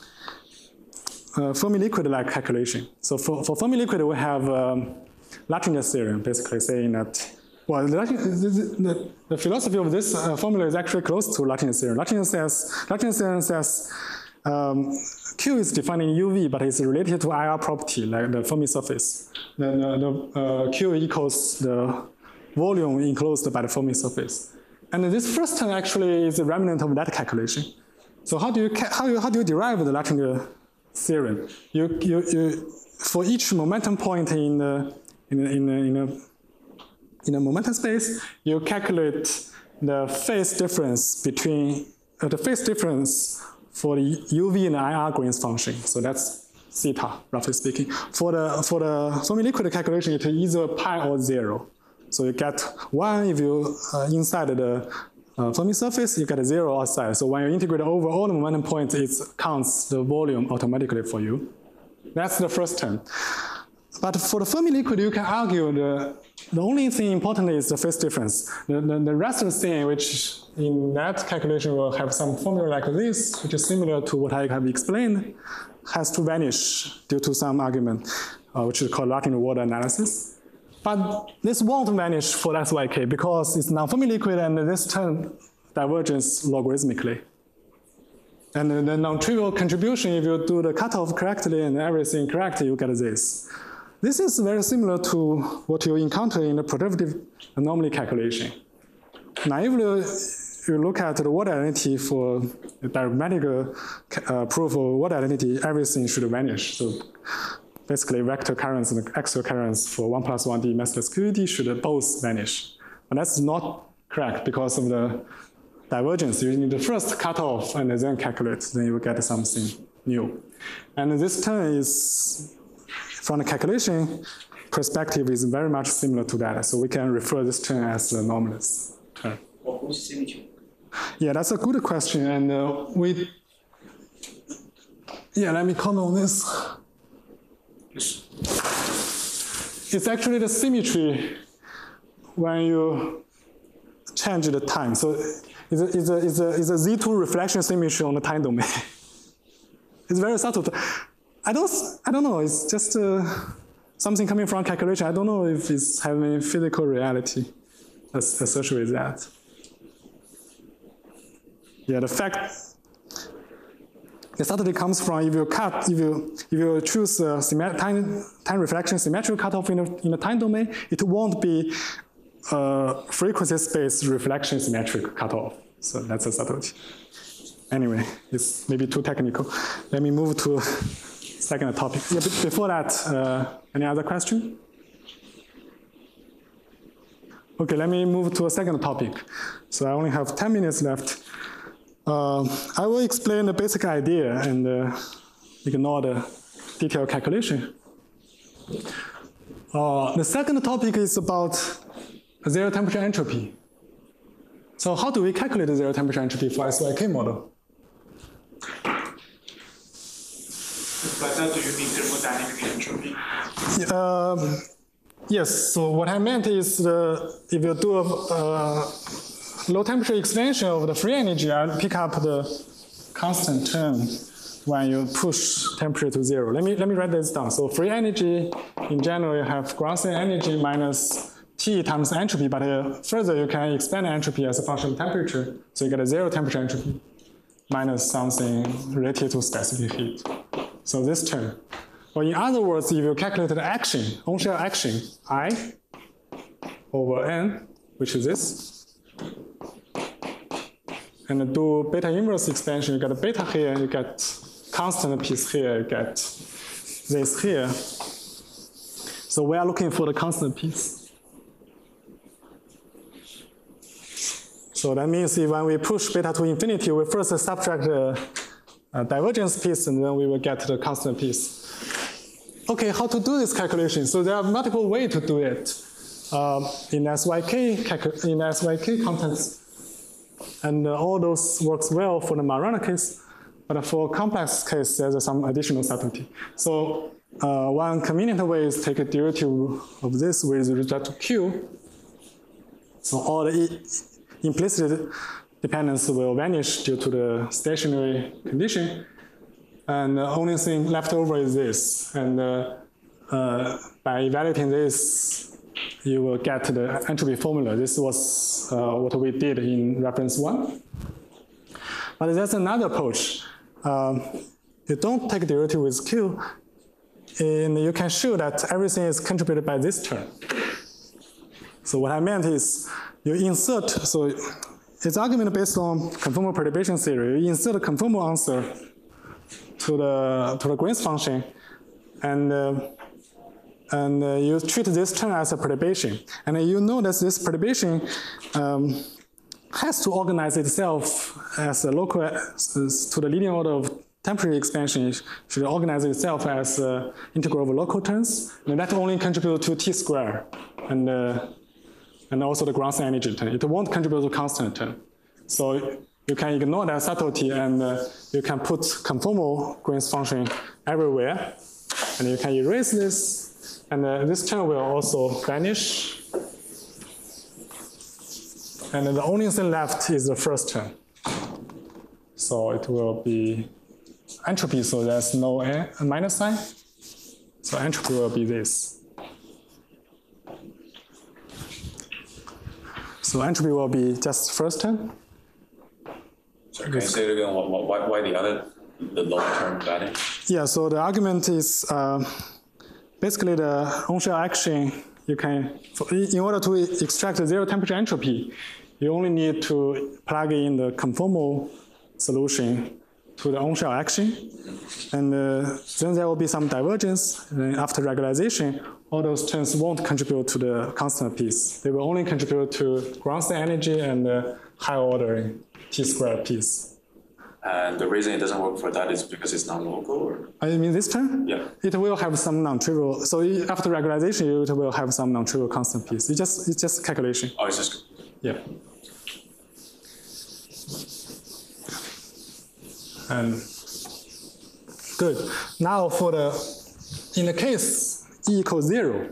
uh, Fermi liquid-like calculation. So for, for Fermi liquid, we have um, Lagrange's theorem, basically saying that, well, the, the, the philosophy of this uh, formula is actually close to Lagrange's theorem. Lagrange says, Lagrange's theorem says um, Q is defined in U V, but it's related to I R property, like the Fermi surface. The, the, the uh, Q equals the volume enclosed by the Fermi surface. And this first term actually is a remnant of that calculation. So how do you how you how do you derive the Lagrange theorem? You you you for each momentum point in the in a, in a, in a, in a momentum space, you calculate the phase difference between uh, the phase difference for the U V and I R Green's function. So that's theta, roughly speaking. For the for the Fermi liquid calculation, it's either pi or zero. So you get one if you uh, inside the uh, Fermi surface, you get a zero outside. So when you integrate over all the momentum points, it counts the volume automatically for you. That's the first term. But for the Fermi liquid, you can argue the, the only thing important is the phase difference. The, the, the rest of the thing, which in that calculation will have some formula like this, which is similar to what I have explained, has to vanish due to some argument, uh, which is called Lagrange water analysis. But this won't vanish for S Y K because it's non-Fermi liquid and this term diverges logarithmically. And the non-trivial contribution, if you do the cutoff correctly and everything correctly, you get this. This is very similar to what you encounter in the productive anomaly calculation. Naively, you look at the water identity for the diagrammatic uh, proof of water identity, everything should vanish. So basically, vector currents and axial currents for one plus one D massless Q E D should both vanish. But that's not correct because of the divergence. You need to first cut off and then calculate, then you will get something new. And this term is, from the calculation perspective, is very much similar to that. So we can refer this term as the anomalous term. Who's symmetry? Yeah, that's a good question. And uh, we, yeah, let me comment on this. It's actually the symmetry when you change the time. So it's a, it's a, it's a, it's a Z two reflection symmetry on the time domain. It's very subtle. I don't, I don't know, it's just uh, something coming from calculation. I don't know if it's having physical reality associated with that. Yeah, the fact, the subtlety comes from if you cut, if you if you choose a time time reflection symmetrical cutoff in the, in the time domain, it won't be a frequency space reflection symmetric cutoff. So that's a subtlety. Anyway, it's maybe too technical. Let me move to second topic. Yeah, before that, uh, any other question? Okay, let me move to a second topic. So I only have ten minutes left. Uh, I will explain the basic idea and uh, ignore the detailed calculation. Uh, the second topic is about zero temperature entropy. So how do we calculate the zero temperature entropy for S Y K model? By that, do you mean thermodynamic entropy? Um, yes, so what I meant is uh, if you do a uh, low temperature expansion of the free energy, I'll pick up the constant term when you push temperature to zero. Let me, let me write this down. So free energy, in general, you have ground state energy minus T times entropy, but uh, further you can expand entropy as a function of temperature. So you get a zero temperature entropy minus something related to specific heat. So this term. Or in other words, if you calculate the action, on-shell action, I over N, which is this, and do beta inverse expansion, you get a beta here, you get constant piece here, you get this here. So we are looking for the constant piece. So that means if when we push beta to infinity, we first subtract the uh, divergence piece, and then we will get the constant piece. Okay, how to do this calculation? So there are multiple ways to do it. um, in S Y K in S Y K context, and uh, all those works well for the Majorana case. But for complex case, there's some additional subtlety. So uh, one convenient way is take a derivative of this with respect to Q. So all the implicit dependence will vanish due to the stationary condition. And the only thing left over is this. And uh, uh, by evaluating this, you will get the entropy formula. This was uh, what we did in reference one. But there's another approach. Um, you don't take derivative with Q, and you can show that everything is contributed by this term. So what I meant is you insert, so it's argument based on conformal perturbation theory. You insert a conformal answer to the, to the Green's function, and, uh, and uh, you treat this term as a perturbation. And you know that this perturbation um, has to organize itself as a local, as, as to the leading order of temporary expansion, should organize itself as uh, integral of local terms, and that only contributes to t squared, and, uh, and also the ground energy term. It won't contribute to constant term. So you can ignore that subtlety, and uh, you can put conformal Green's function everywhere, and you can erase this, and uh, this term will also vanish. And the only thing left is the first term. So it will be entropy, so there's no a minus sign. So entropy will be this. So entropy will be just first term. Sorry, can you say it again? Why, why the other, the long term vanish? Yeah, so the argument is uh, basically the on-shell action, you can, in order to extract the zero temperature entropy, you only need to plug in the conformal solution to the on-shell action. And uh, then there will be some divergence. And after regularization, all those terms won't contribute to the constant piece. They will only contribute to ground state energy and the high order t squared piece. And the reason it doesn't work for that is because it's non-local? Or? I mean this term? Yeah. It will have some non-trivial, so after regularization, it will have some non-trivial constant piece. It's just, it's just calculation. Oh, it's just... Yeah. And good. Now for the, in the case E equals zero,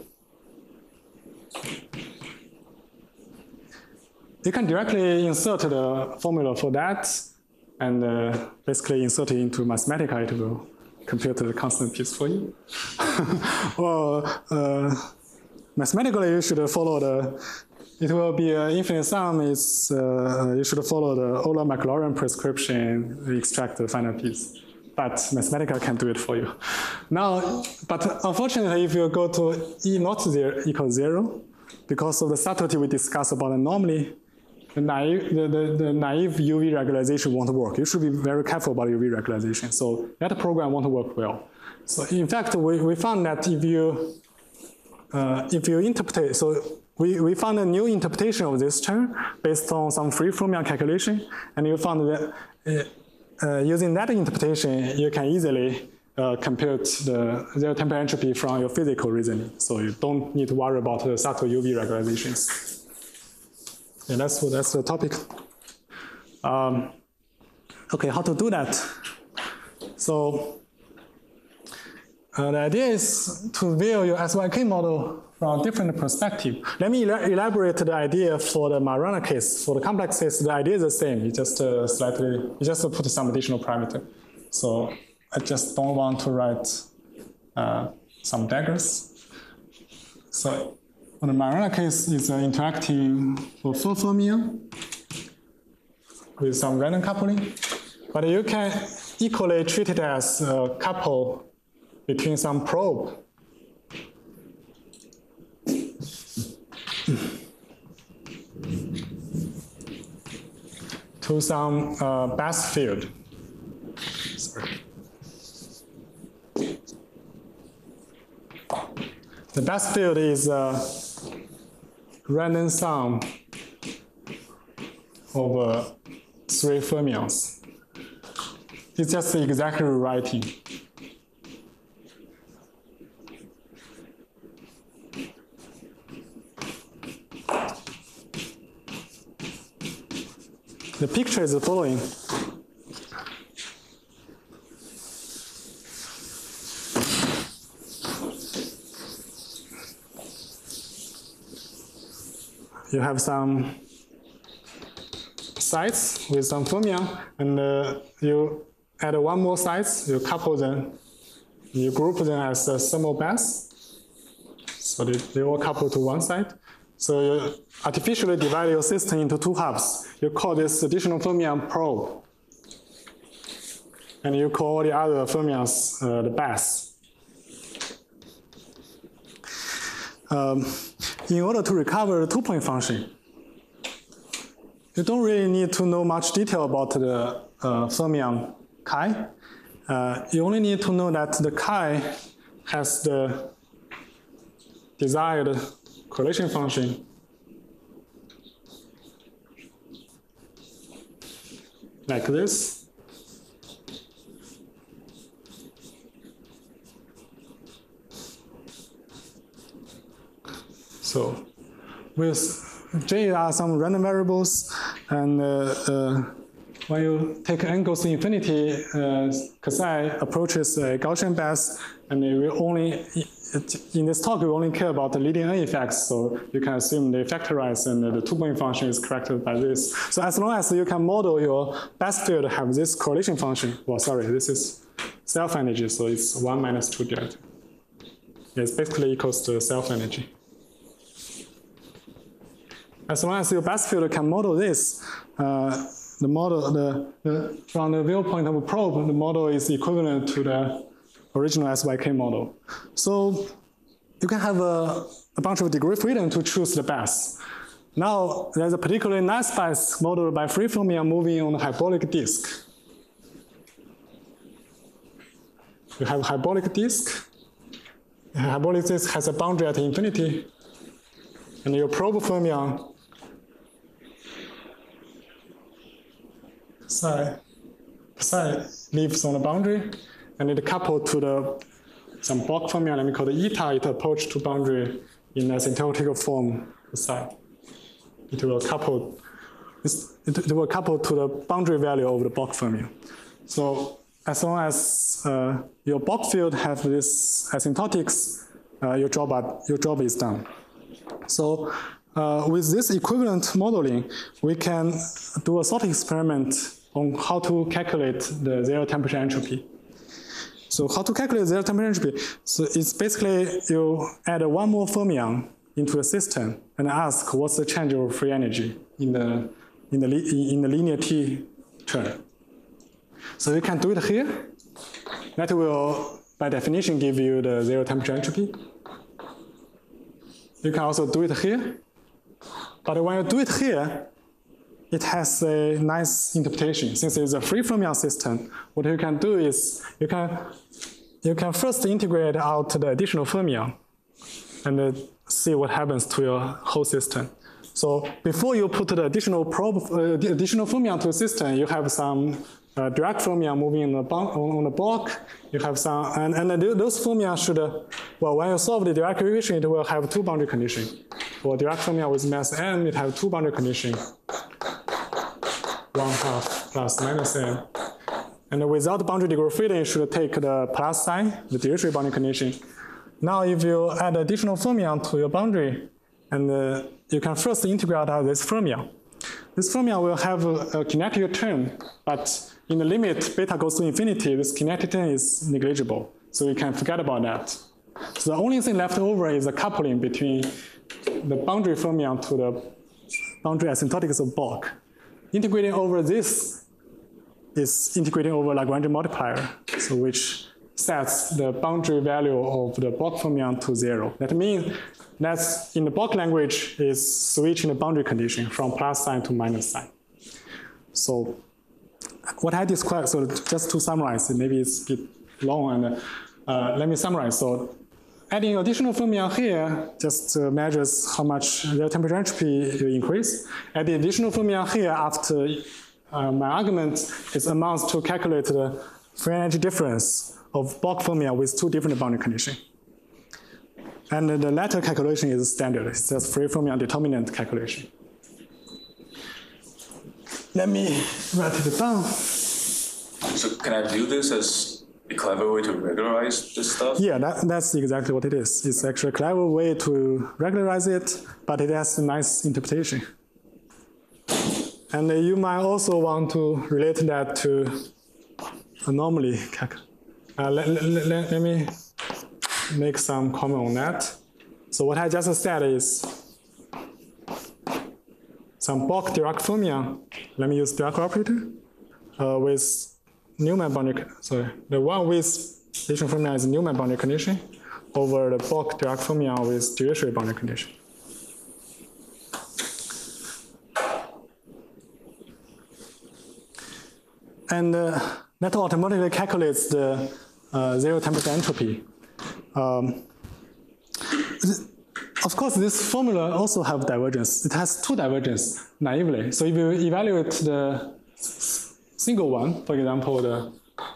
you can directly insert the formula for that and uh, basically insert it into Mathematica. It will compute the constant piece for you. Or uh, mathematically, you should follow the, it will be an infinite sum. It's, uh, you should follow the Euler-Maclaurin prescription, extract the final piece. But Mathematica can do it for you. Now, but unfortunately, if you go to E not zero equals zero, because of the subtlety we discussed about anomaly, the naive, the, the, the naive U V regularization won't work. You should be very careful about U V regularization. So that program won't work well. So in fact, we, we found that if you, uh, if you interpret, so we, we found a new interpretation of this term based on some free fermion calculation, and you found that uh, uh, using that interpretation, you can easily uh, compute the zero temperature entropy from your physical reasoning. So you don't need to worry about the subtle U V regularizations. Yeah, that's, that's the topic. Um, okay, how to do that? So uh, the idea is to view your S Y K model from a different perspective. Let me elaborate the idea for the Majorana case. For the complex case, the idea is the same. You just uh, slightly, you just put some additional parameter. So I just don't want to write uh, some daggers. So for the Majorana case, is uh, interacting for full fermion with some random coupling. But you can equally treat it as a couple between some probe. To some uh, Bass field. Sorry. The Bass field is a random sum over three fermions. It's just exactly writing. the picture is the following. You have some sites with some fermion, and uh, you add one more sites, you couple them, you group them as a thermal bath. So they, they all couple to one side. So you artificially divide your system into two halves. You call this additional fermion probe. And you call the other fermions uh, the bath. Um, in order to recover the two-point function, you don't really need to know much detail about the uh, fermion chi. Uh, you only need to know that the chi has the desired correlation function like this. So with J are some random variables, and uh, uh, when you take n goes to infinity, uh, Kasai approaches a Gaussian bath, and we will only, in this talk, we only care about the leading n effects, so you can assume they factorize and the two-point function is corrected by this. So as long as you can model your bath field have this correlation function, well, sorry, this is self-energy, so it's one minus two delta. It's basically equals to self-energy. As long as your bath field can model this, uh, the model, the, the, from the viewpoint of a probe, the model is equivalent to the original S Y K model. So you can have a, a bunch of degree freedom to choose the bath. Now, there's a particularly nice bath modeled by free fermion moving on a hyperbolic disk. You have a hyperbolic disk. The hyperbolic disk has a boundary at infinity. And your probe fermion psi, psi lives on the boundary, and it coupled to the some Bloch fermion, let me call it eta, it approach to boundary in asymptotic form psi. It will couple it, it will couple to the boundary value of the Bloch fermion. So as long as uh, your Bloch field have this asymptotics, uh, your job are, your job is done. So uh, with this equivalent modeling, we can do a thought experiment on how to calculate the zero temperature entropy. So how to calculate zero temperature entropy? So it's basically you add one more fermion into a system and ask what's the change of free energy in the in the in the linear T term. So you can do it here. That will, by definition, give you the zero temperature entropy. You can also do it here. But when you do it here, it has a nice interpretation. Since it's a free fermion system, what you can do is you can, you can first integrate out the additional fermion and uh, see what happens to your whole system. So before you put the additional probe, uh, the additional fermion to the system, you have some uh, direct fermion moving in the on the block. You have some, and, and those fermion should, uh, well, when you solve the direct equation, it will have two boundary conditions. For direct fermion with mass m, it has two boundary conditions. One half plus minus m. And without boundary degree freedom, you should take the plus sign, the Dirichlet boundary condition. Now, if you add additional fermion to your boundary, and uh, you can first integrate out this fermion. This fermion will have a, a kinetic term, but in the limit beta goes to infinity, this kinetic term is negligible. So you can forget about that. So the only thing left over is a coupling between the boundary fermion to the boundary asymptotics of Bloch. Integrating over this is integrating over Lagrangian multiplier, so which sets the boundary value of the Bloch fermion to zero. That means that's in the Bloch language is switching the boundary condition from plus sign to minus sign. So what I described, so just to summarize, maybe it's a bit long, and uh, let me summarize. So adding additional fermion here just uh, measures how much the temperature entropy you increase. Adding additional fermion here after uh, my argument is amounts to calculate the free energy difference of Bloch fermion with two different boundary conditions. And the latter calculation is standard. It's just free fermion determinant calculation. let me write it down. So can I view this as a clever way to regularize this stuff? Yeah, that, that's exactly what it is. It's actually a clever way to regularize it, but it has a nice interpretation. And uh, you might also want to relate that to anomaly calculus. Uh, let, let, let, let me make some comment on that. So what I just said is some bulk Dirac fermion. Let me use Dirac operator uh, with Newman boundary. Sorry, the one with addition fermion is Newman boundary condition over the bulk Dirac fermion with Dirichlet boundary condition. And uh, that automatically calculates the uh, zero temperature entropy. Um, of course, this formula also has divergence. It has two divergence naively. So if you evaluate the single one, for example, the,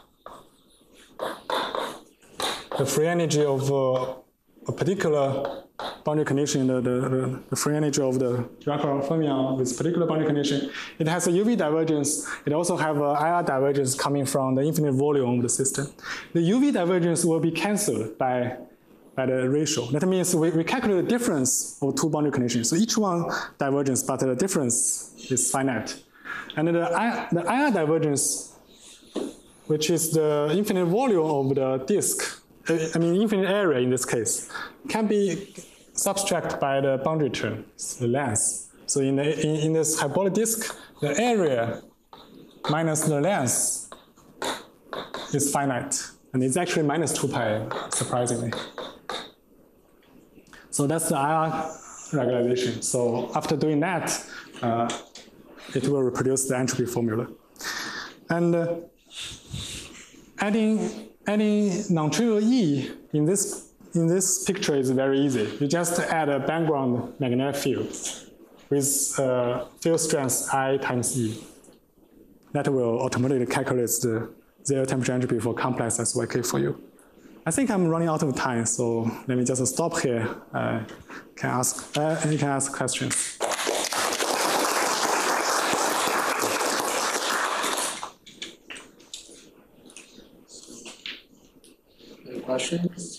the free energy of uh, a particular boundary condition, the, the, the free energy of the Dirac fermion with particular boundary condition, it has a U V divergence. It also has a I R divergence coming from the infinite volume of the system. The U V divergence will be cancelled by, by the ratio. That means we, we calculate the difference of two boundary conditions. So each one divergence, but the difference is finite. And the I, the I R divergence, which is the infinite volume of the disk, I mean infinite area in this case, can be subtracted by the boundary term, the length. So in, the, in, in this hyperbolic disk, the area minus the length is finite. And it's actually minus two pi, surprisingly. So that's the I R regularization. So after doing that, uh, it will reproduce the entropy formula. And uh, adding, adding non-trivial E in this In this picture is very easy. You just add a background magnetic field with uh, field strength I times E. That will automatically calculate the zero temperature entropy for complex S Y K for you. I think I'm running out of time, so let me just stop here. Uh, can ask, uh, you can ask questions. Any questions?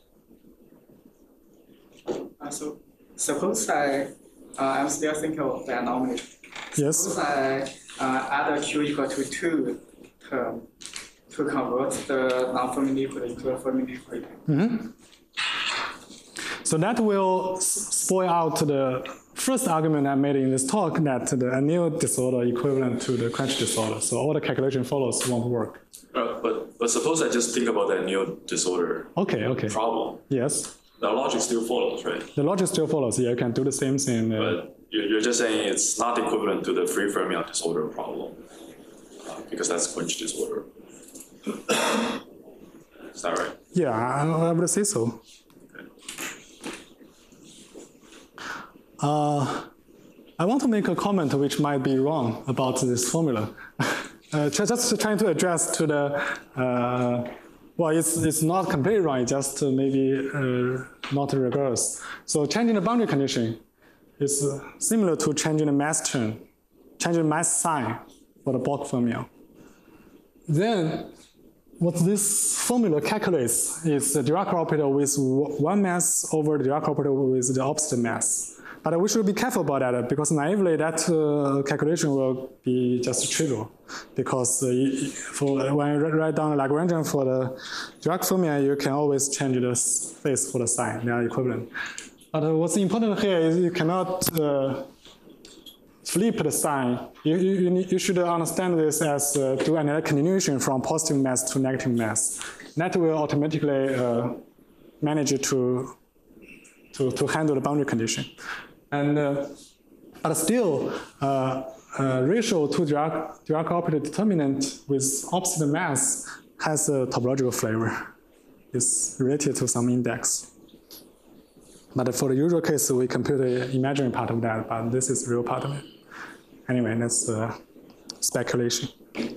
Uh, so suppose I, uh, I'm still thinking of the anomaly. Yes. Suppose I uh, add a Q equal to two term to convert the non-Fermi liquid into a Fermi liquid. Mm-hmm. So that will spoil out the first argument I made in this talk, that the anneal disorder equivalent to the quench disorder. So all the calculation follows won't work. Uh, but, but suppose I just think about the anneal disorder Okay, okay. problem. Yes. The logic still follows, right? The logic still follows. Yeah, you can do the same thing. Uh, But you're you're just saying it's not equivalent to the free fermion disorder problem, uh, because that's quench disorder. Is that right? yeah, I, I would say so. Okay. Uh, I want to make a comment which might be wrong about this formula. uh, just trying to address to the, uh, well, it's, it's not completely wrong, it's just maybe uh, not reverse. So changing the boundary condition is uh, similar to changing the mass term, changing the mass sign for the bulk fermion. Then, what this formula calculates is the Dirac operator with one mass over the Dirac operator with the opposite mass. But we should be careful about that because naively that uh, calculation will be just trivial. Because uh, for, when you write down the Lagrangian for the Dirac fermion, you can always change the space for the sign. They are equivalent. But uh, what's important here is you cannot uh, flip the sign. You, you, you should understand this as uh, do analytic continuation from positive mass to negative mass. That will automatically uh, manage to, to, to handle the boundary condition. And, uh, but still, uh, uh, ratio to Dirac, Dirac operator determinant with opposite mass has a topological flavor. It's related to some index. But for the usual case, we compute the imaginary part of that, but this is the real part of it. Anyway, that's uh, speculation.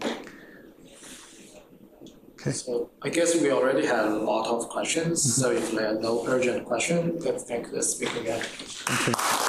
Okay. So I guess we already had a lot of questions. Mm-hmm. So if there are no urgent questions, let's thank the speaker again. Okay.